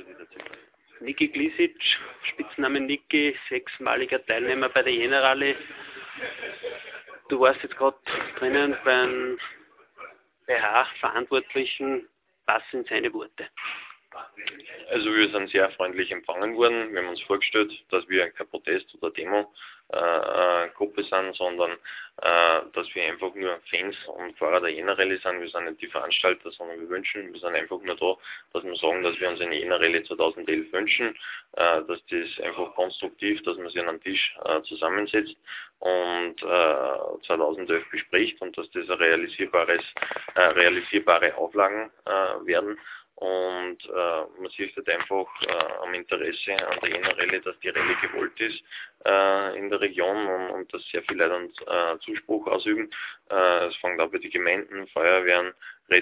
Niki Glisic, Spitzname Niki, 6-maliger Teilnehmer bei der Jena-Rallye. Du warst jetzt gerade drinnen beim BH-Verantwortlichen. Was sind seine Worte? Also wir sind sehr freundlich empfangen worden. Wir haben uns vorgestellt, dass wir kein Protest oder Demo-Gruppe sind, sondern dass wir einfach nur Fans und Fahrer der Jena-Rallye sind. Wir sind nicht die Veranstalter, sondern wir sind einfach nur da, dass wir sagen, dass wir uns eine Jena-Rallye 2011 wünschen, dass das einfach konstruktiv, dass man sich an einen Tisch zusammensetzt und 2011 bespricht und dass das realisierbare Auflagen werden. Und man sieht halt einfach am Interesse an der Jena-Rallye, dass die Rallye gewollt ist in der Region und dass sehr viele Leute Zuspruch ausüben. Es fängt auch bei den Gemeinden, Feuerwehren,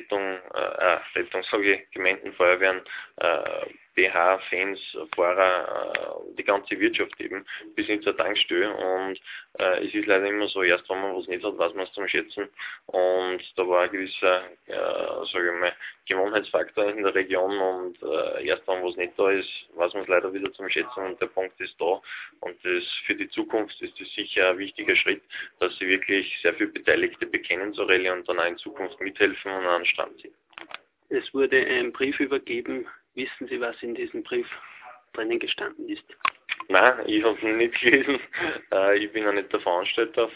Gemeinden, Feuerwehren, BH, Fans, Fahrer, die ganze Wirtschaft eben, bis hin zur Tankstelle. Und es ist leider immer so, erst wenn man was nicht hat, weiß man es zum Schätzen. Und da war ein gewisser, sage ich mal, Gewohnheitsfaktor in der Region und erst wenn was nicht da ist, weiß man es leider wieder zum Schätzen und der Punkt ist da. Und das für die Zukunft ist das sicher ein wichtiger Schritt, dass sie wirklich sehr viele Beteiligte bekennen zur Rallye und dann auch in Zukunft mithelfen und an den Stand ziehen. Es wurde ein Brief übergeben. Wissen Sie, was in diesem Brief drinnen gestanden ist? Nein, ich habe ihn nicht gelesen. Ich bin ja nicht der Veranstalter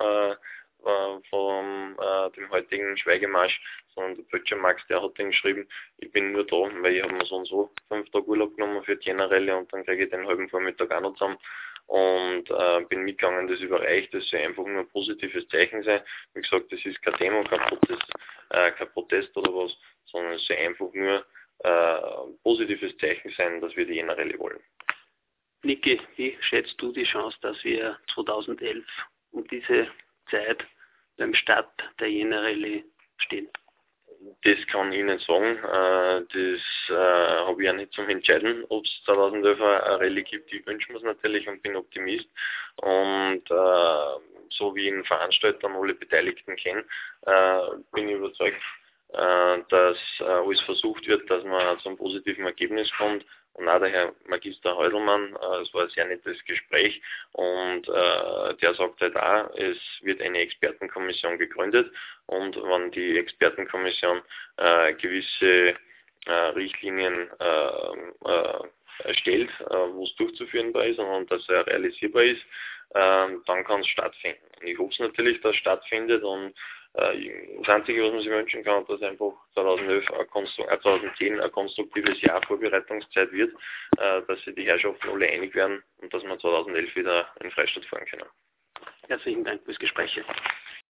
dem heutigen Schweigemarsch, sondern der Böttcher Max, der hat den geschrieben. Ich bin nur da, weil ich habe mir so und so 5 Tage Urlaub genommen für die Jena-Rallye und dann kriege ich den halben Vormittag auch noch zusammen und bin mitgegangen, das überreicht, das soll einfach nur ein positives Zeichen sein. Wie gesagt, das ist kein Demo, kein Protest oder was, sondern es soll einfach nur ein positives Zeichen sein, dass wir die Jena-Rallye wollen. Niki, wie schätzt du die Chance, dass wir 2011 um diese Zeit beim Start der Jena-Rallye stehen? Das kann ich nicht sagen. Das habe ich ja nicht zum Entscheiden, ob es 2011 eine Rallye gibt. Ich wünsche mir es natürlich und bin Optimist. Und so wie ich den Veranstalter und alle Beteiligten kenne, bin ich überzeugt, dass alles versucht wird, dass man zu einem positiven Ergebnis kommt. Und auch der Herr Magister Heudelmann, es war ein sehr nettes Gespräch und der sagt halt auch, es wird eine Expertenkommission gegründet und wenn die Expertenkommission gewisse Richtlinien erstellt, wo es durchzuführbar ist und dass er realisierbar ist, dann kann es stattfinden. Und ich hoffe es natürlich, dass es stattfindet und das Einzige, was man sich wünschen kann, dass einfach 2010 ein konstruktives Jahr Vorbereitungszeit wird, dass sich die Herrschaften alle einig werden und dass wir 2011 wieder in Freistadt fahren können. Herzlichen Dank fürs Gespräch.